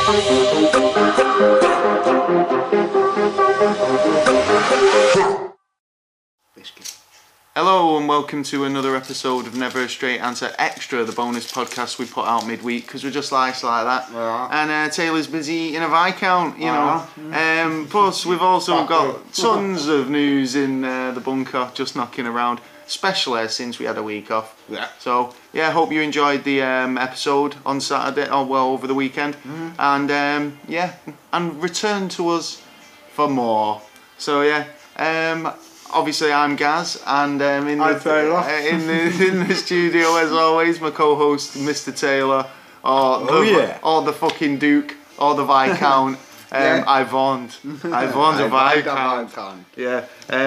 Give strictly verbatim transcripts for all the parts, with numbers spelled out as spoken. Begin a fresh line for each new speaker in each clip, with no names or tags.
Hello and welcome to another episode of Never a Straight Answer Extra, the bonus podcast we put out midweek because we're just like like that.
Yeah.
And uh, Taylor's busy eating a Viscount, you know.
Yeah.
Um, plus we've also got tons of news in uh, the bunker just knocking around, especially since we had a week off.
Yeah.
So yeah, hope you enjoyed the um, episode on Saturday, or well over the weekend,
mm-hmm.
and um, yeah, and return to us for more. So yeah. Um, Obviously, I'm Gaz, and um, in, the, uh, in the in the studio, as always, my co-host, Mister Taylor, or the,
oh, yeah.
or the fucking Duke, or the Viscount, um,
yeah.
Ivonne. Ivonne's a Viscount. Yeah.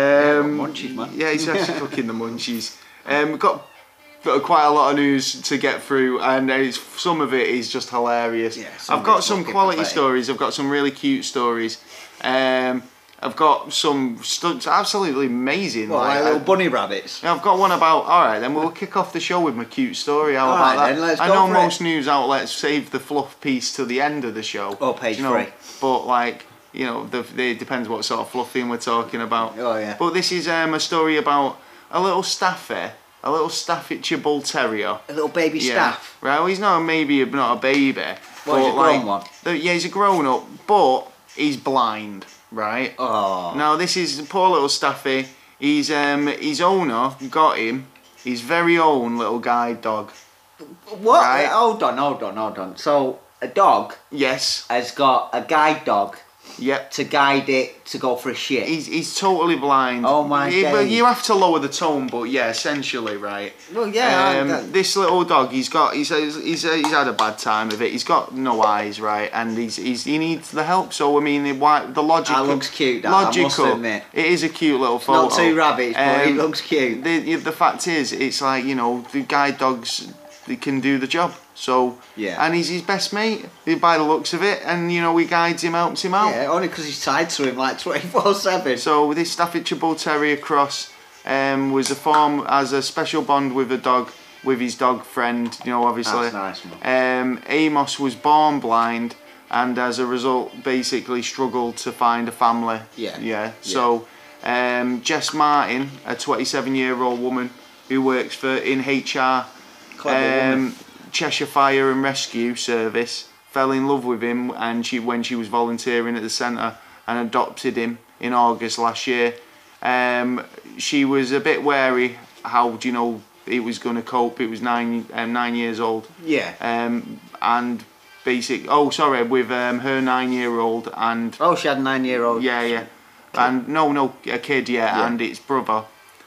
Um,
munchies, man.
Yeah, he's actually fucking the munchies. Um, we've got, got quite a lot of news to get through, and it's, some of it is just hilarious.
Yeah,
I've got some quality pathetic. stories. I've got some really cute stories. Um, I've got some stu- absolutely amazing.
What, like, like little
I,
bunny rabbits?
I've got one about. All right, then we'll kick off the show with my cute story. How
all
about
right,
that?
Then, let's
I
go
know
for
most
it.
news outlets save the fluff piece to the end of the show.
Oh, page
you know,
three.
But like, you know, the, the, it depends what sort of fluffing we're talking about.
Oh yeah.
But this is um, a story about a little Staffy, a little Staffordshire Bull Terrier.
A little baby
Yeah.
staff.
Right. Well, he's not maybe not a baby.
Well, he's a grown one.
The, yeah, he's a grown up, but he's blind. Right.
Oh.
Now this is poor little Staffy. He's um his owner got him his very own little guide dog.
What?
Right.
Hold on, hold on, hold on. So a dog
Yes.
has got a guide dog
Yep.
to guide it to go for a shit.
He's he's totally blind.
Oh my
Yeah,
days.
but you have to lower the tone, but yeah, essentially, right.
Well, yeah.
Um,
I- that-
this little dog, he's got, he's he's he's, he's had a bad time of it. He's got no eyes, right, and he's he's he needs the help. So I mean, the why the logical.
That looks cute. That, I must
logical.
admit.
It is a cute little photo.
Not two rabbits, but it
Um,
looks cute.
The the fact is, it's like, you know, the guide dogs, they can do the job. So
Yeah.
and he's his best mate by the looks of it, and you know, he guides him, helps him out.
Yeah, only because he's tied to him like twenty-four seven.
So this Staffordshire Bull Terrier cross um, was a form as a special bond with a dog, with his dog friend. You know, obviously.
That's nice, man.
Um, Amos was born blind, and as a result, basically struggled to find a family.
Yeah.
Yeah. So um, Jess Martin, a twenty-seven-year-old woman who works for in H R.
Clever woman.
Cheshire Fire and Rescue Service, fell in love with him, and she when she was volunteering at the centre, and adopted him in August last year. Um, she was a bit wary how, do you know, he was going to cope. It was nine um, nine years old.
Yeah.
Um, and basic. Oh, sorry, with um, her nine-year-old and
Oh, she had a nine-year-old.
yeah, yeah, and no, no, a kid, yeah,
Yeah.
and its brother.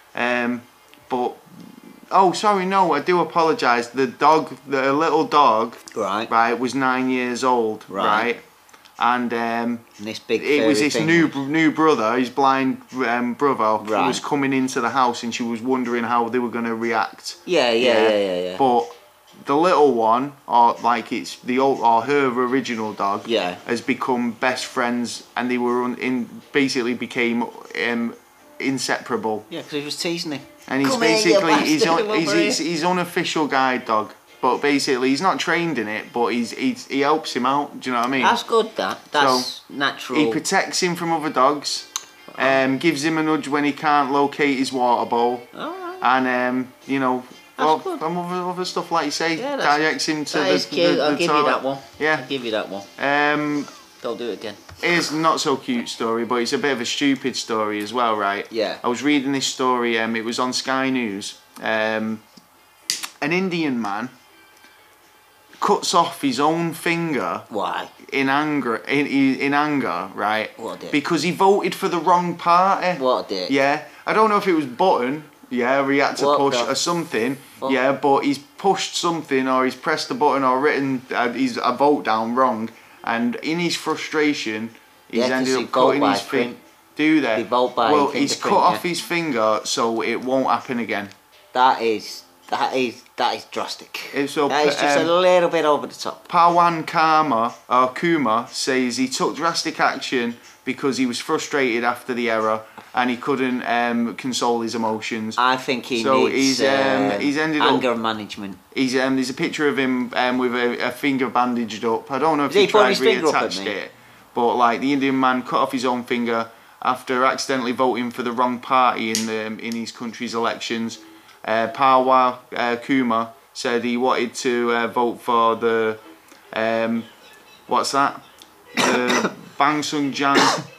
Um, but oh, sorry, no, I do apologise. The dog, the little dog,
Right.
right, was nine years old,
Right.
right, and um,
And this big.
it was
furry
this
thing.
new new brother, his blind um, brother, who
Right.
was coming into the house, and she was wondering how they were going to react.
Yeah, yeah,
Yeah.
yeah, yeah, yeah.
But the little one, or like it's the old, or her original dog,
Yeah.
has become best friends, and they were un, in basically became um, inseparable.
Yeah, because he was teasing him.
And he's
Come here, you
basically he's,
bastard,
un, he's,
over
he's
here.
he's unofficial guide dog, but basically he's not trained in it, but he's, he's he helps him out. Do you know what I mean?
That's good. That that's natural.
He protects him from other dogs, um, gives him a nudge when he can't locate his water bowl,
Alright.
and um, you know,
That's
well,
good.
and other, other stuff like you say,
Yeah, that's-
directs him to
That
the,
is cute.
the,
I'll
the
give
toilet.
you that one.
Yeah.
I'll give you that one.
Um,
Don't do it again.
Here's not so cute story, but it's a bit of a stupid story as well, right?
Yeah.
I was reading this story, um, it was on Sky News. Um, an Indian man cuts off his own finger
Why?
in anger, in, in anger, right?
What a dick.
Because he voted for the wrong party.
What a dick.
Yeah, I don't know if it was button, yeah, or he had to
What
push
the
or something,
fuck?
yeah, but he's pushed something or he's pressed the button or written uh, his a vote down wrong, and in his frustration, he's
Yeah, 'cause
ended
he
up
vote
cutting
by
his finger.
print.
Do they?
They vote by
well, he's cut
fingerprint,
off
yeah.
his finger, so it won't happen again.
That is that is that is drastic.
It's so,
that is just
um,
a little bit over the top.
Pawan Karma, or Kumar says he took drastic action because he was frustrated after the error and he couldn't um, console his emotions.
I think he
so
needs
he's, um,
uh,
he's ended
anger
up,
management.
He's um, there's a picture of him um, with a, a finger bandaged up. I don't know if
Did he
he
put
tried
his finger up at
reattached
me?
it, but like the Indian man cut off his own finger after accidentally voting for the wrong party in the in his country's elections. Uh, Parwa uh, Kumar said he wanted to uh, vote for the um, what's that? The Bang Sung Jang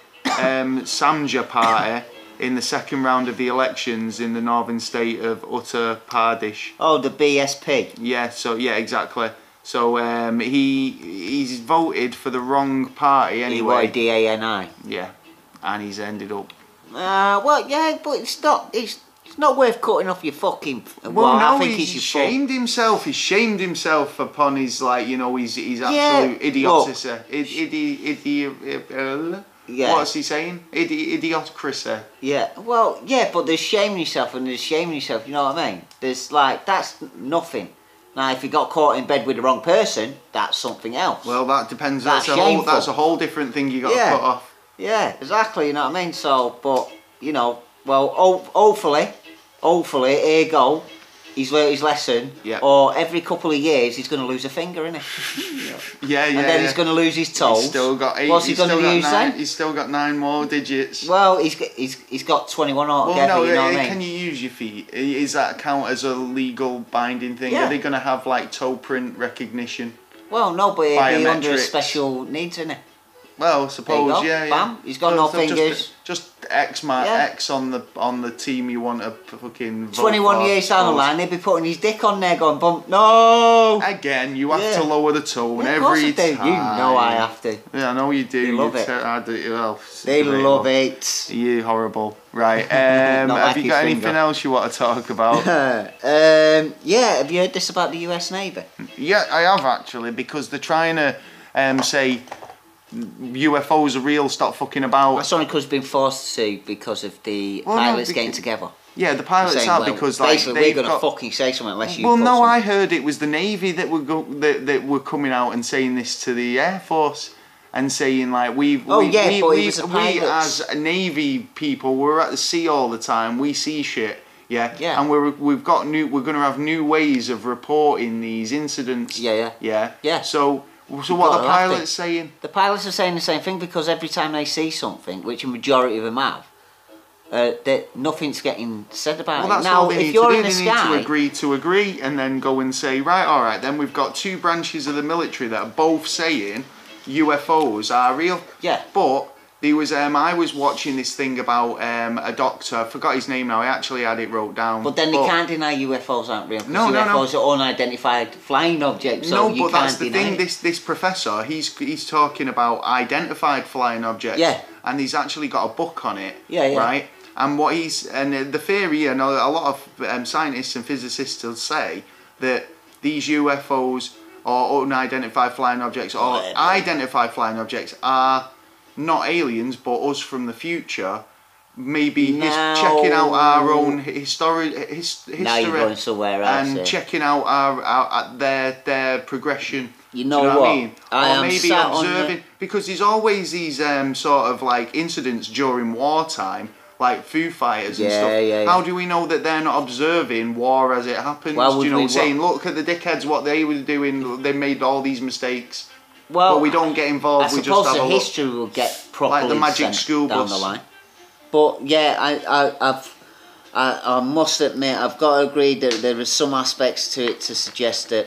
um, Samja party in the second round of the elections in the northern state of Uttar Pradesh.
Oh, the B S P.
Yeah, so yeah, exactly. So um, he he's voted for the wrong party anyway.
He wanted D A N I.
Yeah, and he's ended up.
Uh, well, yeah, but it's not. It's it's not worth cutting off your fucking. Well,
Well, no,
I think
he's
he's
shamed himself. He's shamed himself upon his like you know his his absolute
Yeah,
idiocy. Idi, idi, idi, uh,
Yeah.
What's he saying? Idi, idiocracy.
Yeah, well, yeah, but there's shaming yourself and there's shaming yourself. You know what I mean? There's like that's nothing. Now, if you got caught in bed with the wrong person, that's something else.
Well, that depends.
That's
That's, a whole.
shameful.
That's a whole different thing you got
Yeah.
to cut off.
Yeah, exactly. You know what I mean? So, but you know, well, ho- hopefully, hopefully, here you go. He's learnt his lesson.
Yeah.
Or every couple of years, he's going to lose a finger, isn't he?
Yeah, yeah.
And then
yeah.
he's going to lose his toes.
He's still got eight.
What's he
he's
going to
still got
use
nine,
then?
He's still got nine more digits.
Well, he's got, he's he's got twenty-one altogether.
Well, no,
you know
uh,
what I mean?
can you use your feet? Is that count as a legal binding thing?
Yeah.
Are they going to have like toe print recognition?
Well, no, but he'd be under a
Biometrics.
special needs, isn't he?
Well, suppose,
go.
yeah, yeah.
Bam. He's got no
so
fingers.
Just, just X my
Yeah.
X on the on the team you want to fucking vote
twenty-one
for,
years down the
suppose.
line, he'd be putting his dick on there going, bump, no!
Again, you have
Yeah.
to lower the tone
Yeah, of course
every
I do.
time.
You know I have to.
Yeah, I know you do.
They love
You
it.
te- I do, well, it's
They
debatable.
love it.
You horrible. Right. Um,
Not
have
like
you
his
got
finger.
anything else you want to talk about?
um, yeah, have you heard this about the U S Navy?
Yeah, I have actually, because they're trying to um, say U F Os are real. Stop fucking about.
That's only because it's been forced to because of the
Well, no,
pilots
beca-
getting together.
Yeah, the pilots
Saying,
are
well,
because like
basically
they've
we're going to
got.
fucking say something unless you
Well,
put
no,
some-
I heard it was the Navy that were go- that, that were coming out and saying this to the Air Force and saying like we've
Oh,
we,
yeah,
we,
but it
we,
was the
we
pilots.
as Navy people we're at the sea all the time. We see shit. Yeah,
Yeah.
and we're we've got new. We're going to have new ways of reporting these incidents.
Yeah, yeah.
yeah,
Yeah.
So, so
You've
what
got
the
to have
pilots
to.
saying?
The pilots are saying the same thing because every time they see something, which a majority of them have, uh, that nothing's getting said about
Well,
it.
that's
Now,
all they
if
need
you're
to do.
in the
They
sky,
need to agree to agree, and then go and say, right, all right, then we've got two branches of the military that are both saying U F Os are real.
Yeah.
But there was, um, I was watching this thing about um, a doctor. I forgot his name now. I actually had it wrote down.
but then they can't deny U F Os aren't real. Because
No, no, no.
U F Os are unidentified flying objects, so
no,
you
but
can't
that's the
deny
thing.
it.
This this professor, he's he's talking about identified flying objects.
Yeah.
And he's actually got a book on it.
Yeah, yeah.
Right. And what he's and uh, the theory, and a a lot of um, scientists and physicists will say that these U F Os or unidentified flying objects or
Whatever.
identified flying objects are not aliens, but us from the future. Maybe his,
No.
checking out our own histori- his, history
Now you're going somewhere else.
and
here.
checking out our, our, our their their progression.
You
Do
know
you know
what?
what I mean?
I
or
am
maybe
sat on
observing
the-
because there's always these um, sort of like incidents during wartime, like Foo Fighters and
Yeah,
stuff.
yeah, yeah.
How do we know that they're not observing war as it happens?
Well,
do
would
you know,
we wa-
saying, look at the dickheads, what they were doing. They made all these mistakes.
Well,
but we don't get involved.
I
we
suppose
just have
the
a look.
history will get properly
the Magic
sent
School
down
Bus.
the line. But yeah, I, I, I've, I, I must admit, I've got to agree that there are some aspects to it to suggest that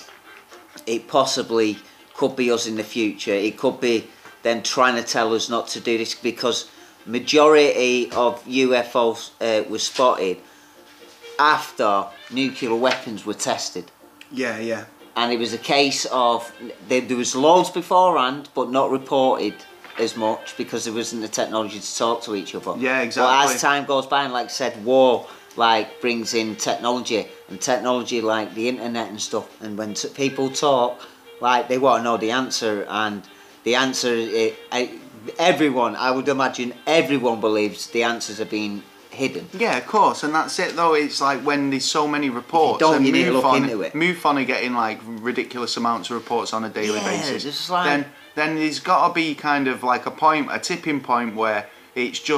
it possibly could be us in the future. It could be them trying to tell us not to do this because majority of U F Os uh, were spotted after nuclear weapons were tested.
Yeah, yeah.
And it was a case of there, there was loads beforehand, but not reported as much because there wasn't the technology to talk to each other.
Yeah,
But
exactly.
as time goes by, and like I said, war like brings in technology and technology like the internet and stuff. And when t- people talk, like they want to know the answer, and the answer, it, I, everyone, I would imagine, everyone believes the answers are being hidden.
Yeah, of course, and that's it though. It's like when there's so many reports,
don't,
and
you need to look
MUFON,
into it.
MUFON are getting like ridiculous amounts of reports on a daily
Yeah,
basis.
just like-
Then, then there's got to be kind of like a point, a tipping point where it's just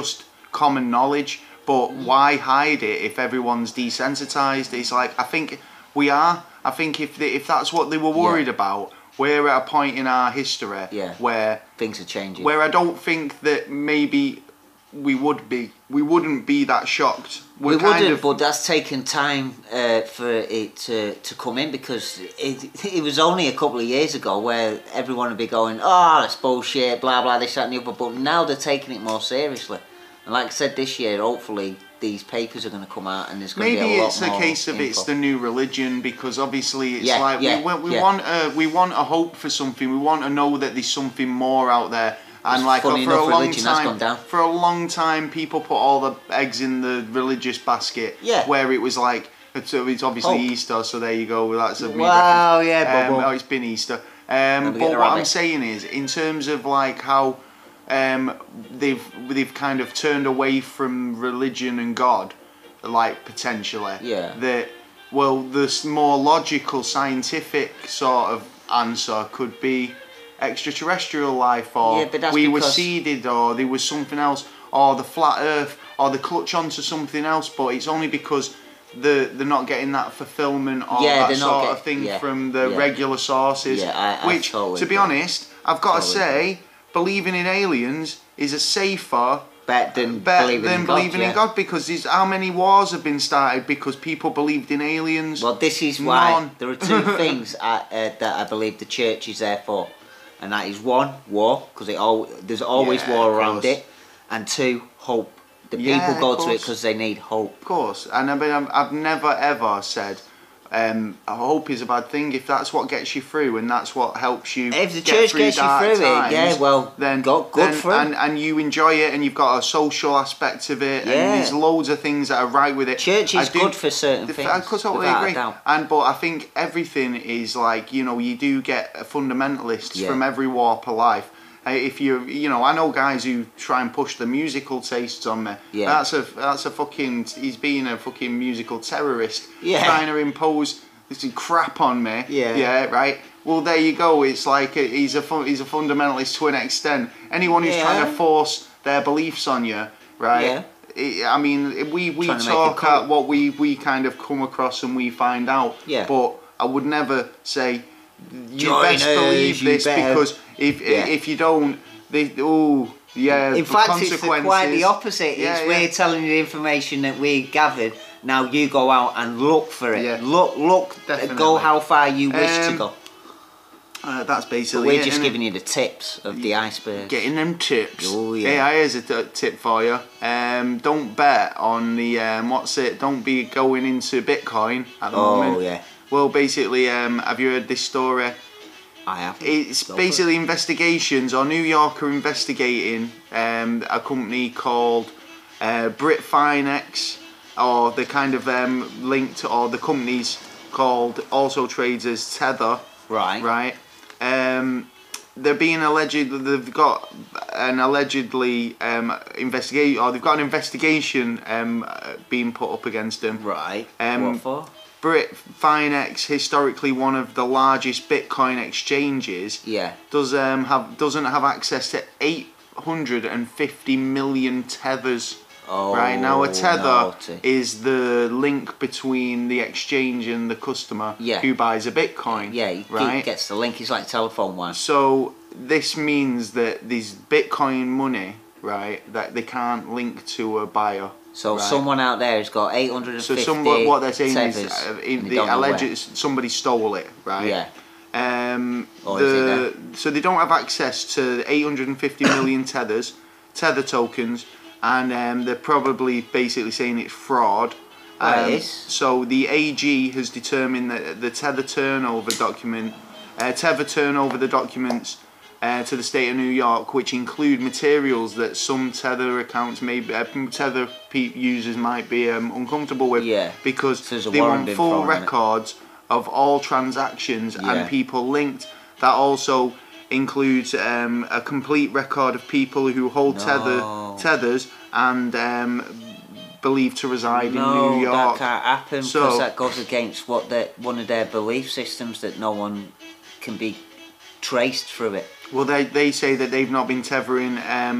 common knowledge. But why hide it if everyone's desensitized? It's like, I think we are. I think if they, if that's what they were worried yeah. about, we're at a point in our history
yeah.
where
things are changing.
Where I don't think that maybe we would be, we wouldn't be that shocked. We're
we
kind
wouldn't,
of,
but that's taken time uh, for it to, to come in, because it it was only a couple of years ago where everyone would be going, oh, that's bullshit, blah blah, this, that and the other. But now they're taking it more seriously. And like I said, this year, hopefully, these papers are going to come out and there's going
maybe
to be a lot
it's a
more
case of
info.
It's the new religion, because obviously it's
yeah,
like
yeah,
we, want, we
yeah.
want a we want a hope for something. We want to know that there's something more out there. And
It's
like
funny
for
enough,
a long
religion has
time,
gone down.
for a long time, people put all the eggs in the religious basket.
Yeah.
Where it was like, it's, it's obviously
Hope.
Easter, so there you go. That's a
Wow, yeah,
um,
bubble.
oh, it's been Easter. Um,
we
but
get
what
around
I'm
it.
saying is, in terms of like how um, they've they've kind of turned away from religion and God, like potentially.
Yeah.
That well, the s- more logical, scientific sort of answer could be extraterrestrial life, or
Yeah, but that's
we were
because-
seeded, or there was something else, or the flat Earth, or they clutch onto something else. But it's only because the they're not getting that fulfillment or
Yeah,
that
they're not
sort
get-
of thing
yeah,
from the
yeah.
regular sources.
Yeah, I- I
which,
totally
to be
agree.
honest, I've got
Totally
to say, believing in aliens is a safer
Bet than
bet
believing
than
in God.
believing
yeah.
in God, because there's, how many wars have been started because people believed in aliens?
Well, this is why
None.
there are two things I, uh, that I believe the church is there for, and that is one, war, because it al- there's always
Yeah,
war
of
around
course.
it, and two, hope. The
Yeah,
people go
of
to it
course.
because they need hope.
Of course, and I mean, I'm- I've never ever said um, hope is a bad thing. If that's what gets you through and that's what helps you,
If the
get
church
through
gets you
dark
through it,
times,
yeah, well,
then
go- good
then-
for 'em.
and and you enjoy it, and you've got a social aspect of it,
Yeah.
and there's loads of things that are right with it.
Church
I
is
do-
good for certain
the-
things,
I totally
without a
agree.
doubt.
And but I think everything is like, you know, you do get fundamentalists
Yeah.
from every warp of life. Uh, If you you know, I know guys who try and push the musical tastes on me.
Yeah.
That's a that's a fucking he's being a fucking musical terrorist.
Yeah.
Trying to impose this crap on me.
Yeah.
Yeah. Right. Well, there you go. It's like a, he's a fu- he's a fundamentalist to an extent. Anyone who's
Yeah.
trying to force their beliefs on you, right?
Yeah.
I I mean, we, we
Trying to make
talk
it cool.
at what we, we kind of come across and we find out.
Yeah.
But I would never say you
Join
best
us,
believe
you
this,
better-
because if
Yeah.
if you don't, they oh yeah.
In
the
fact, it's the,
consequences.
quite the opposite.
Yeah,
it's
yeah.
we're telling you the information that we gathered. Now you go out and look for it.
Yeah.
Look, look,
Definitely.
go how far you wish to
Um,
go.
Uh, that's
But
basically
we're
it,
just
innit?
giving you the tips of the iceberg.
Getting them tips.
Oh, yeah.
Hey, here's a t- tip for you. Um, don't bet on the um, what's it? Don't be going into Bitcoin at the
Oh,
moment.
yeah.
Well, basically, um, have you heard this story?
I have.
It's
Go for
basically investigations, or New York are investigating um, a company called uh, Bitfinex, or the kind of um, linked, or the company's called also trades as Tether.
Right.
Right. Um, they're being alleged. They've got an allegedly um, investigate, or they've got an investigation um, uh, being put up against them.
Right.
Um,
what for?
Bitfinex, historically one of the largest Bitcoin exchanges,
Yeah.
does um have doesn't have access to eight hundred fifty million tethers.
Oh,
Right now, a tether
naughty.
is the link between the exchange and the customer
Yeah.
who buys a Bitcoin.
Yeah, he
right.
gets the link. It's like telephone wire.
So this means that these Bitcoin money, right, that they can't link to a buyer.
So
right?
someone out there has got eight hundred
So
fifty
some what they're saying
tethers,
is uh,
and
in
they
the
don't know
alleged
where.
somebody stole it, right?
Yeah.
Um,
Or is
the,
it
so they don't have access to eight hundred fifty million tethers, tether tokens, and um, they're probably basically saying it's fraud.
Oh,
Um,
it is?
So the A G has determined that the tether turnover document, uh, tether turnover the documents uh, to the state of New York, which include materials that some tether accounts may be, uh, tether pe- users might be um, uncomfortable with,
Yeah.
because
So there's a
they
warrant
want
been
full
thrown on it.
records of all transactions
Yeah.
and people linked. That also includes um, a complete record of people who hold
No.
tether tethers and um, believed to reside
No,
in New
that
York.
can't happen
So-
because that goes against what the one of their belief systems, that no one can be traced through it.
Well, they they say that they've not been tethering um,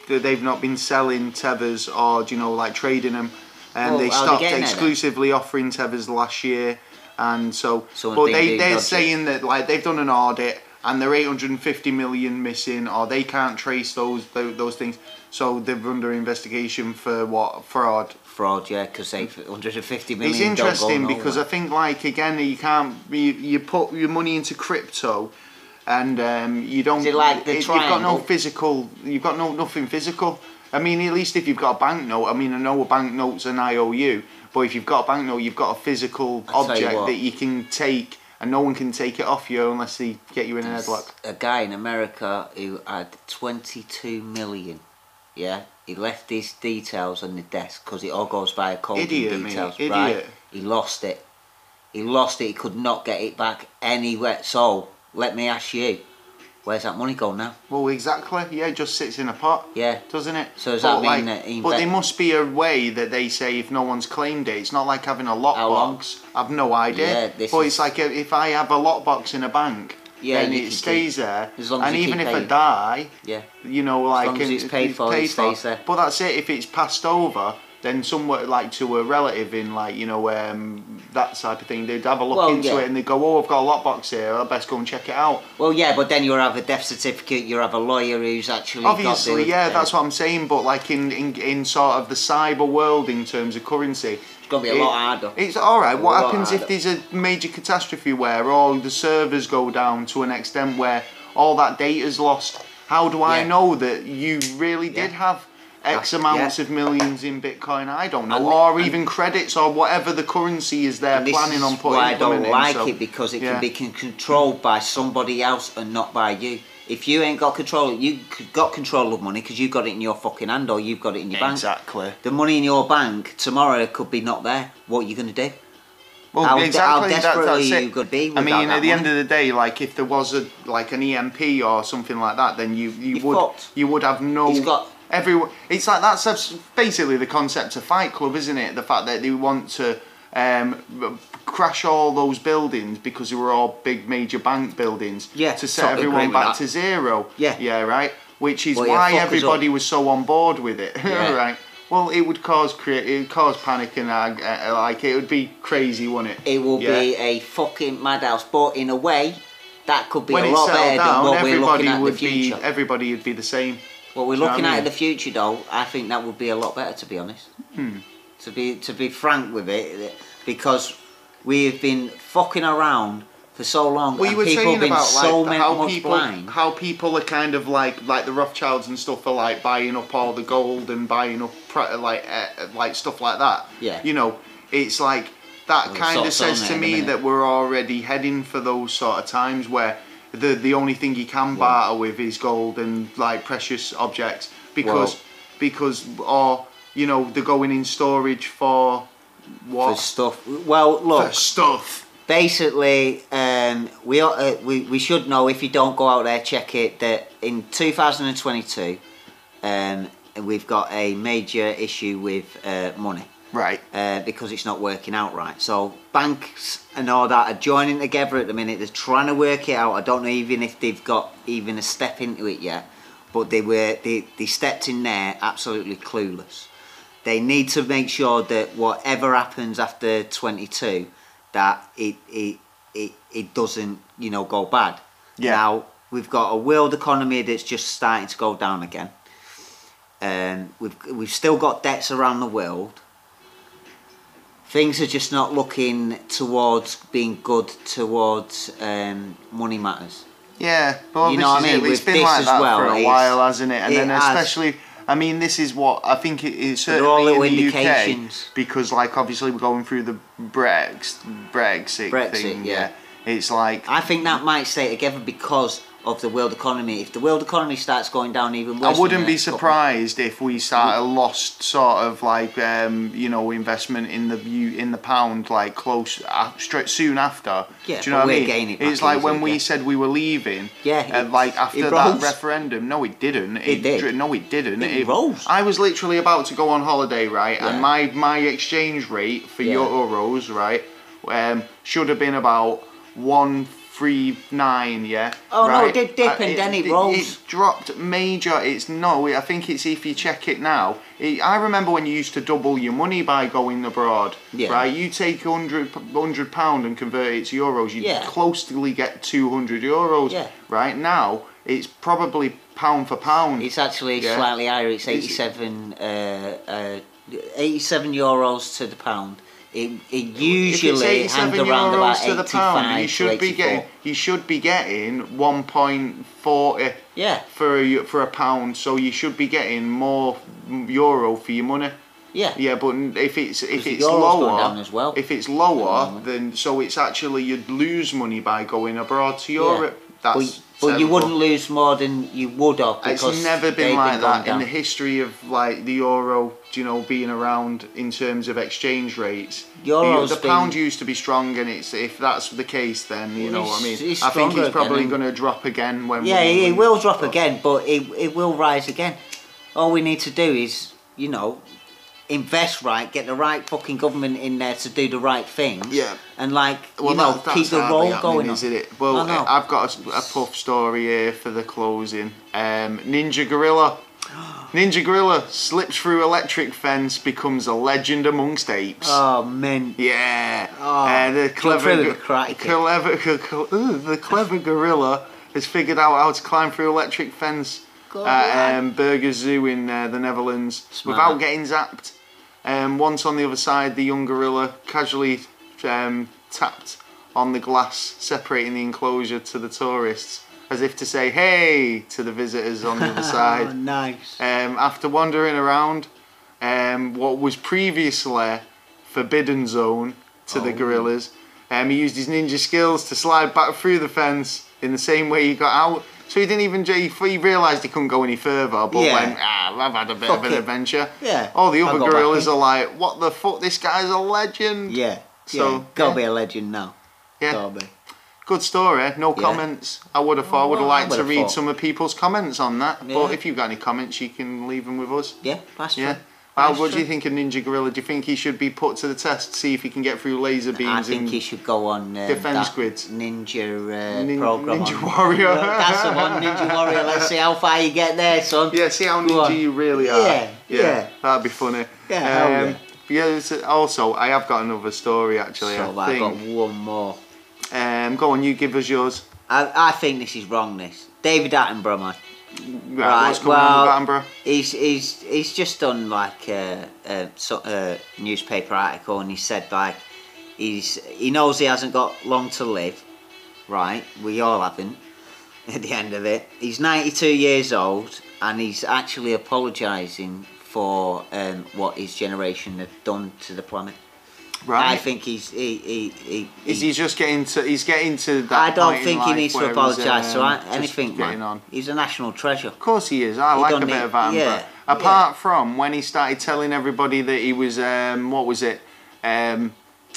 they've not been selling tethers or you know like trading them, and
Well,
they
are they
stopped
getting it then?
exclusively offering tethers last year, and so.
Someone's
but
been
they
doing
they're
dodgy.
saying that like they've done an audit and they're eight hundred fifty million missing, or they can't trace those those, those things, so they're under investigation for what fraud.
Fraud, yeah, because they one hundred fifty million.
It's
don't go
interesting because I
nowhere.
think like again you can't you, you put your money into crypto, and um, you don't.
Is it like the
you've got no
triangle?
physical. You've got no nothing physical. I mean, at least if you've got a banknote. I mean, I know a banknote's an I O U, but if you've got a banknote, you've got a physical
I'll tell you
object
what.
that you can take, and no one can take it off you unless they get you in an headlock.
A guy in America who had twenty-two million. Yeah, he left his details on the desk because it all goes via code
Idiot, mate,
details.
idiot.
Right? He lost it. He lost it. He could not get it back anywhere. So let me ask you, where's that money going now?
Well, exactly. Yeah, it just sits in a pot.
Yeah.
Doesn't it?
So does
But
that mean that he
But there
inve-
must be a way that they say if no one's claimed it. It's not like having a
How long?
lockbox. I've no idea.
Yeah, this
but
is-
it's like a, if I have a lockbox in a bank,
Yeah,
then
you
it
can
stays
keep-
there.
as long as
and
you
even
keep
if I
paying.
die,
Yeah.
you know, like
long as
and
it's paid for, it stays there.
But that's it. If it's passed over, then somewhat like to a relative in like you know um, that type of thing, they'd have a look
Well,
into
yeah.
it and they go, oh, I've got a lockbox here. I best go and check it out.
Well, yeah, but then you'll have a death certificate. You'll have a lawyer who's actually
Obviously,
got the,
yeah,
uh,
that's what I'm saying. But like in, in in sort of the cyber world in terms of currency,
It's gonna be a lot harder.
It's all right.
A
What
lot
happens if
harder.
there's a major catastrophe where all the servers go down to an extent where all that data's lost? How do I
Yeah.
know that you really
Yeah.
did have X
Yeah.
amounts
Yeah.
of millions in Bitcoin? I don't know,
And-
or
and-
even credits or whatever the currency is they're
And this
planning
is
on putting.
why I don't
implementing,
like
so,
it, because it
yeah.
can be con- controlled by somebody else and not by you. If you ain't got control, you c- got control of money because you got it in your fucking hand or you've got it in your bank.
Exactly.
The money in your bank tomorrow could be not there. What are you going to do?
Well,
How- how
exactly. that-
desperate
that's
are
it.
you gonna be
I
without
mean,
that
at the end
money?
of the day, like if there was a like an E M P or something like that, then you you
You're
would
fucked.
you would have no.
He's got-
everyone. It's like that's abs- basically the concept of Fight Club, isn't it? The fact that they want to um, crash all those buildings because they were all big major bank buildings.
Yeah,
To set
totally agree
everyone
with
back
that.
to zero.
Yeah.
Yeah. Right. Which is
Well, yeah,
why
fuck us
everybody
up.
was so on board with it.
Yeah.
Right. Well, it would cause crea- it would cause panic and uh, uh, like it would be crazy, wouldn't it?
It will
Yeah.
be a fucking madhouse, but in a way, that could be
When
a
it
lot
settled
better than
down,
what we're
everybody
looking at in the
would be
future.
everybody would be the same.
What we're
Do you know
looking
what I
at in
mean?
the future, though, I think that would be a lot better, to be honest.
Hmm.
To be to be frank with it, because we have been fucking around for so long,
Well, you
and
were
people
saying
have been
about
so
like
ma-
how
much
people
blind.
how people are kind of like like the Rothschilds and stuff are like buying up all the gold and buying up pre- like uh, like stuff like that.
Yeah.
You know, it's like that
Well,
kind of
it's sort of
says
on
to
there in a
me
minute.
that we're already heading for those sort of times where the the only thing you can
Yeah.
barter with is gold and like precious objects because
Well-
because or you know they're going in storage for what
For stuff. Well, look.
For stuff.
Basically, um, we, are- uh, we we should know, if you don't go out there, check it, that in two thousand twenty-two, um, we've got a major issue with uh, money.
Right.
Uh, because it's not working out right. So banks and all that are joining together at the minute. They're trying to work it out. I don't know even if they've got even a step into it yet. But they were they, they stepped in there absolutely clueless. They need to make sure that whatever happens after twenty-two, that it it it, it doesn't, you know, go bad.
Yeah.
Now we've got a world economy that's just starting to go down again. Um, we've we've still got debts around the world. Things are just not looking towards being good towards um, money matters.
Yeah, but
You
this
know what
is
I mean?
it. It's
With
been
this
like
as
that
well,
for a
it's-
while, hasn't it? And
it
then
has.
especially, I mean, this is what I think it is
There are all
certainly
little
in the U K
indications.
because, like, obviously we're going through the Brex, Brexit,
Brexit,
thing.
yeah.
It's like
I think that might stay together because of the world economy. If the world economy starts going down even worse,
I wouldn't
than
be
that,
surprised if we start a lost sort of like um, you know investment in the U- in the pound like close uh, straight soon after.
Yeah,
Do you know
but
what I
we're
mean?
gaining it
It's
back
like when
easily,
we
yeah.
said we were leaving.
Yeah,
uh,
it-
like after
it
that
rose.
referendum. No, it didn't.
It did.
dr- No, it didn't.
It rose.
I was literally about to go on holiday, right?
Yeah.
And my my exchange rate for
Yeah.
euros, right, um, should have been about one three nine, yeah.
Oh
right?
no, it did dip
Uh,
and then it,
it
rose.
It dropped major. It's no. I think it's if you check it now. It, I remember when you used to double your money by going abroad.
Yeah.
Right. You take a hundred hundred pound and convert it to euros. You
Yeah.
closely get two hundred euros.
Yeah.
Right now, it's probably pound for pound.
It's actually
Yeah.
slightly higher. It's eighty-seven, uh, uh, eighty-seven euros to the pound. It, it usually hangs around about
to the
eighty-five
pound, you
to
should be
eighty-four.
getting you should be getting one point forty
Yeah,
for a, for a pound. So you should be getting more euro for your money.
yeah.
Yeah, but if it's if
the
it's
euro's
lower,
gone down as well.
if it's lower,
Mm.
then so it's actually you'd lose money by going abroad to Europe. That's
But, but you
sensible.
wouldn't lose more than you would have because
It's never been
they've
like
going
that in
down.
the history of like the euro, you know, being around in terms of exchange rates.
Euro's
the, the
been-
pound used to be strong, and it's if that's the case, then you know what I mean.
It's- it's
I think
stronger
it's probably
again.
going to drop again when.
Yeah,
we,
it, it
when-
will drop again, but it, it will rise again. All we need to do is, you know, invest right, get the right fucking government in there to do the right things.
Yeah.
And like,
Well,
you know,
that, that's
keep the
hardly
roll
happening,
going on.
isn't it? Well,
I know.
I've got a, a puff story here for the closing. Um, Ninja Gorilla. Ninja Gorilla slips through electric fence, becomes a legend amongst apes.
Oh, man.
Yeah.
Oh,
uh, the
jump
clever,
through
go-
with a karate kick.
clever, co- co- the clever gorilla has figured out how to climb through electric fence
Go
at
on.
um, Burger Zoo in uh, the Netherlands
Smart.
without getting zapped. Um, once on the other side, the young gorilla casually um, tapped on the glass separating the enclosure to the tourists, as if to say "Hey" to the visitors on the other
Oh,
side.
nice.
Um, after wandering around um, what was previously forbidden zone to the
Oh.
gorillas, um, he used his ninja skills to slide back through the fence in the same way he got out. So he didn't even, he, he realised he couldn't go any further, but
Yeah.
went, ah, I've had a bit
Fuck
of an
it.
adventure.
Yeah,
All the
I'll
other
go back
gorillas
in.
are like, what the fuck, this guy's a legend.
Yeah.
So,
yeah. Gotta
yeah.
be a legend now.
Yeah.
Gotta be.
Good story, no
Yeah.
comments. I would have thought, I would have
Well, I
liked to
would've
read
thought.
some of people's comments on that. But
Yeah.
if you've got any comments, you can leave them with us.
Yeah, that's true.
Yeah. Well,
That's
what do you
true.
think of Ninja Gorilla? Do you think he should be put to the test to see if he can get through laser beams?
I think
and
he should go on uh,
defence
that
grids.
Ninja uh,
Nin-
program.
Ninja
on-
Warrior.
That's the one, Ninja Warrior. Let's see how far you get there, son.
Yeah, see how
Go
ninja
on.
you really are.
Yeah, yeah.
That'd be funny.
Yeah, hell yeah.
yeah. it's- Also, I have got another story actually.
So
I
I've got
think.
one more.
Um, go on, you give us yours.
I, I think this is wrong. This David Attenborough, man.
Right,
Right,
what's going
well-
on with Attenborough?
He's he's he's just done like a, a, so- a newspaper article, and he said like he's he knows he hasn't got long to live. Right, we all haven't. At the end of it, he's ninety-two years old, and he's actually apologising for um, what his generation have done to the planet.
Right.
I think he's he he, he
Is he just getting to? He's getting to that.
I don't
point in
think he
life
needs to
where he's,
apologise to
um,
I-
just
anything,
getting
man.
on.
He's a national treasure.
Of course he is. I
He
like a
don't
bit
need-
of Attenborough.
yeah,
Apart from when he started telling everybody that he was, um, what was it, um,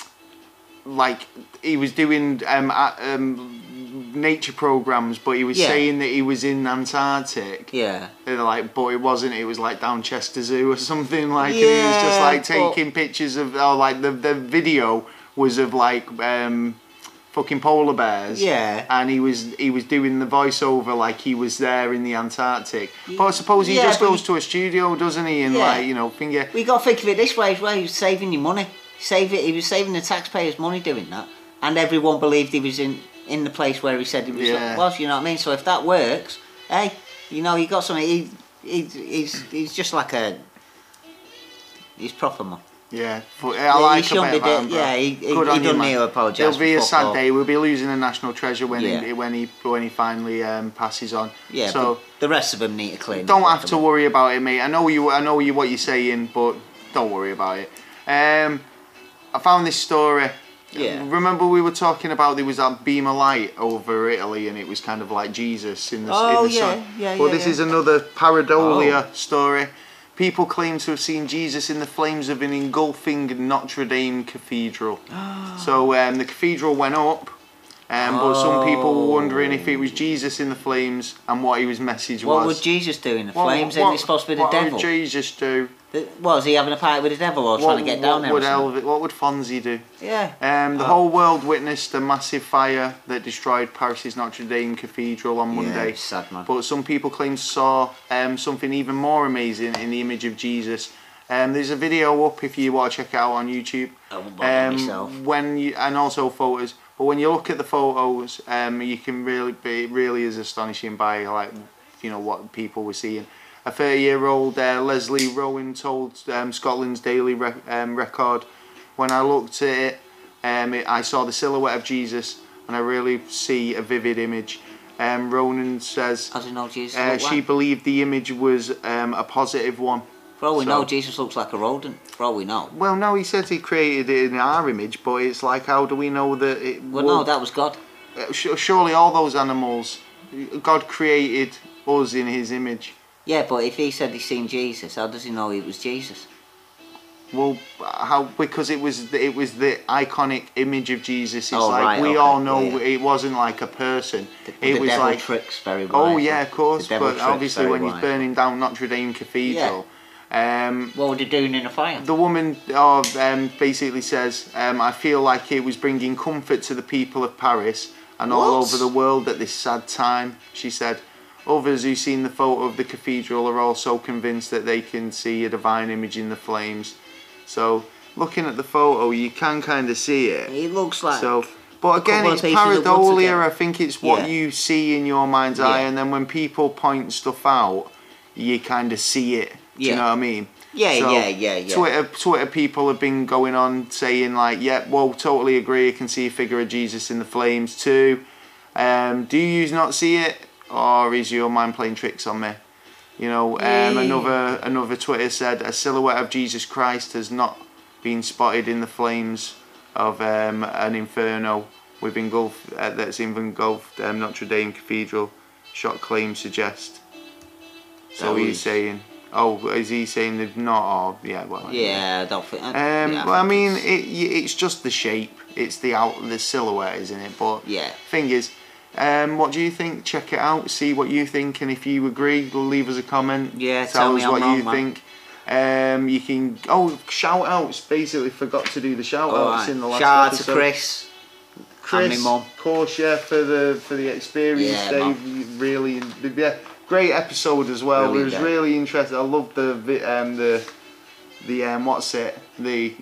like he was doing um, uh, um, nature programs, but he was
Yeah.
saying that he was in Antarctic.
Yeah.
They're like, but it wasn't. It was like down Chester Zoo or something. Like, and he was just
Yeah,
like
but-
taking pictures of, or like the the video was of like um, fucking polar bears.
Yeah.
And he was he was doing the voiceover like he was there in the Antarctic. But I suppose he
Yeah,
just
but
goes
he-
to a studio, doesn't he? And
Yeah.
like, you know, finger.
We got to think of it this way as well. He was saving your money. Save it. He was saving the taxpayers' money doing that, and everyone believed he was in, in the place where he said he was.
Yeah.
Was you know what I mean? So if that works, hey, you know, you got something. He, he he's he's just like a. He's proper man.
Yeah, but I
Yeah, he
like a
shouldn't
bit
be
of
do-
Attenborough.
yeah, he- he-
Good
he
on you,
doesn't
man.
need to apologise
It'll be
for
a
fuck
sad
all.
day. We'll be losing a national treasure when
Yeah.
he when he when he finally um, passes on.
Yeah.
So.
but the rest of them need to clean.
Don't
up
have
after
to
him.
worry about it, mate. I know you. I know you what you're saying, but don't worry about it. Um, I found this story.
Yeah.
Remember we were talking about there was that beam of light over Italy, and it was kind of like Jesus in the,
Oh,
in the
yeah,
sun.
yeah,
Well,
yeah,
this
yeah.
is another pareidolia
Oh.
story. People claim to have seen Jesus in the flames of an engulfing Notre Dame cathedral. So um, the cathedral went up, Um, but some people were wondering
Oh.
if it was Jesus in the flames and what his message
What
was.
would Jesus do in the
What-
flames?
what-
Isn't he supposed to be the
what
devil?
would Jesus do?
The- What, was he having a party with the devil or
What,
trying to get down
what
there?
would
or something?
Elvis, what would Fonzie do?
Yeah.
Um, the
Oh.
whole world witnessed a massive fire that destroyed Paris's Notre Dame Cathedral on Monday.
Yeah, sad man.
But some people claim to saw um, something even more amazing in the image of Jesus. Um, there's a video up if you want to check it out on YouTube.
I won't bother
Um,
myself.
when you and also photos. But when you look at the photos, um, you can really be really is astonishing by like you know what people were seeing. A thirty-year-old uh, Leslie Rowan told um, Scotland's Daily Re um, Record, "When I looked at it, um, it, I saw the silhouette of Jesus, and I really see a vivid image." Um, Ronan says
I don't know Jesus.
uh,
looked
she
like.
believed the image was um, a positive one.
For all we
so-
know, Jesus looks like a rodent. For all we know.
Well, no, he says he created it in our image, but it's like, how do we know that it?
Well,
will-
no, that was God.
Uh, sh- surely all those animals, God created us in His image.
Yeah, but if he said he's seen Jesus, how does he know it was Jesus?
Well, how? Because it was the, it was the iconic image of Jesus. It's
Oh,
like
right,
we
okay,
all know
yeah, yeah.
it wasn't like a person.
The,
it
the
was
devil
like
tricks very well.
oh yeah, of course.
The devil
But
tricks
obviously,
very
when he's
wise.
burning down Notre Dame Cathedral, um,
What were they doing in the fire?
the woman uh, um, basically says, um, "I feel like it was bringing comfort to the people of Paris and all
What?
over the world at this sad time." She said, "Others who've seen the photo of the cathedral are also convinced that they can see a divine image in the flames." So, looking at the photo, you can kind of see it.
It looks like.
So, but again,
couple of
it's
pieces of wood
pareidolia.
together.
I think it's what
Yeah.
you see in your mind's eye,
Yeah.
and then when people point stuff out, you kind of see it. Do you
Yeah.
know what I mean?
Yeah,
So,
yeah, yeah, yeah.
Twitter, Twitter people have been going on saying like, "Yeah, well, totally agree. I can see a figure of Jesus in the flames too." Um, do you not see it, or is your mind playing tricks on me? You know, um,
Yeah.
another another Twitter said a silhouette of Jesus Christ has not been spotted in the flames of um, an inferno with engulfed uh, that's engulfed um, Notre Dame Cathedral. Shot claims suggest. So
So
he's
he's-
saying, oh, is he saying they've not? Or yeah, well,
Yeah, I don't think.
um,
yeah,
well, I
think
mean,
it's-
it, y- it's just the shape. It's the out, the silhouette, isn't it? But
Yeah.
thing is, um, what do you think? Check it out. See what you think, and if you agree, leave us a comment.
Yeah,
tell,
tell
us
me I'm
what
wrong,
you
man.
think. Um, you can oh shout outs. Basically, forgot to do the shout outs
Alright.
in the last
Shout out to
episode.
Chris.
Chris,
and my mum.
of course, yeah, for the for the experience,
Yeah,
Dave. you Really, yeah, great episode as well.
Brilliant,
it was
Dave.
really interesting. I loved the vi- um the the um what's it the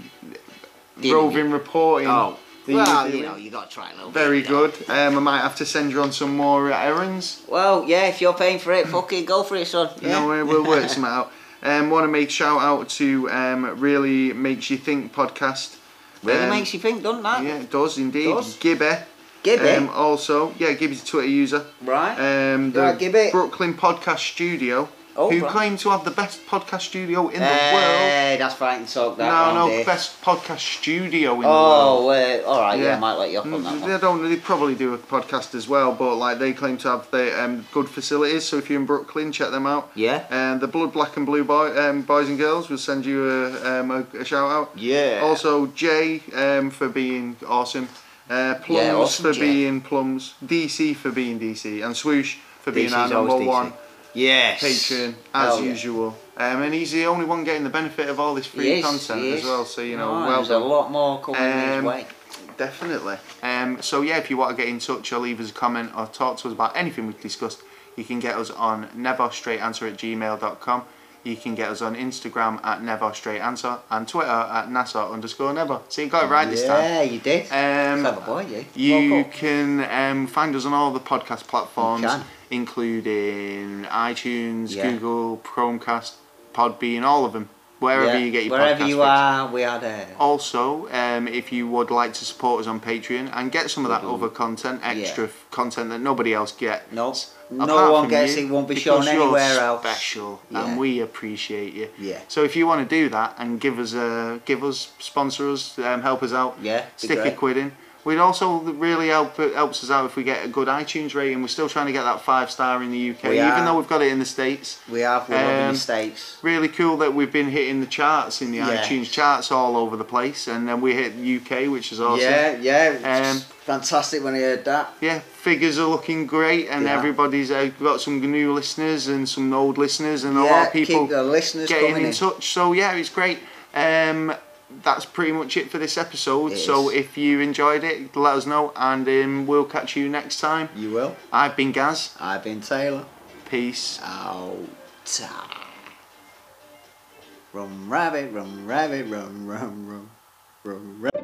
The
roving reporting.
Oh,
that
well,
were
you
doing.
know, you got to try a little
Very
bit, don't
good. Um, I might have to send you on some more errands.
you? Well, yeah, if you're paying for it, fucking go for it, son.
You
Yeah.
know, we'll, we'll work some out. Um, want to make shout out to um, Really Makes You Think podcast.
Really
Um,
makes you think, doesn't that?
Yeah, it does indeed.
Does.
Gibby.
Gibby?
Um, also, yeah, Gibby's a Twitter user.
Right.
Um, the
Right, Gibby.
Brooklyn Podcast Studio,
Oh,
who
right.
claim to have the best podcast studio in the world.
Hey, that's fighting talk, that
No,
one,
no,
Dave.
best podcast studio in
Oh,
the world.
uh, alright, yeah.
Yeah.
I might let you up on that
Mm,
one.
They don't. They probably do a podcast as well, but like they claim to have the um, good facilities. So if you're in Brooklyn, check them out.
Yeah?
And the Blood Black and Blue boy, um, boys and girls will send you a, um, a, a shout out.
Yeah.
Also, Jay um, for being awesome. Uh, Plums
Yeah, awesome,
for
Jay.
being Plums. D C for being D C. And Swoosh for being
D C's
our number
always D C.
one
Yes.
patron, as
Hell yeah.
usual. Um, and he's the only one getting the benefit of all this free
He is,
content
he
as
is.
well. So, you know,
Oh,
well
there's a
done.
lot more coming his
Um,
way.
Definitely. Um, so yeah, if you want to get in touch or leave us a comment or talk to us about anything we've discussed, you can get us on neverstraightanswer at gmail dot com. You can get us on Instagram at neverstraightanswer and Twitter at NASA underscore never. So you got it right this time.
Yeah, you did.
Um,
Clever boy, you.
You
Woke up.
can um, find us on all the podcast platforms,
You can.
including iTunes,
Yeah.
Google, Chromecast, Podbean, all of them. Wherever
Yeah,
you get your
Wherever
podcast
you
fix.
are, we are there.
Also, um, if you would like to support us on Patreon and get some of that
Ooh.
other content, extra
Yeah.
f- content that nobody else gets.
No,
apart
no one
from
gets
you,
it, won't be
because
shown
you're
anywhere else.
Special,
Yeah.
and we appreciate you.
Yeah.
So if you want to do that and give us a, give us, sponsor us, um, help us out,
Yeah, be
stick a
great.
quid in, We'd also really help it helps us out if we get a good iTunes rating. We're still trying to get that five star in the U K,
We
even
are.
though we've got it in the States.
We have. We're loving
Um,
the States.
Really cool that we've been hitting the charts in the
Yeah.
iTunes charts all over the place, and then we hit the U K, which is awesome.
Yeah, yeah.
Um,
Fantastic when I heard that.
Yeah, figures are looking great, and
Yeah.
everybody's uh, got some new listeners and some old listeners, and a
Yeah,
lot of people
keep the listeners
getting
coming
in
in.
touch. So yeah, it's great. Um, that's pretty much it for this episode.
It
So
is.
if you enjoyed it, let us know, and um, we'll catch you next time.
You will.
I've been Gaz.
I've been Taylor.
Peace.
Out. Rum rabbit, rum rabbit, rum rum rum rum rabbit.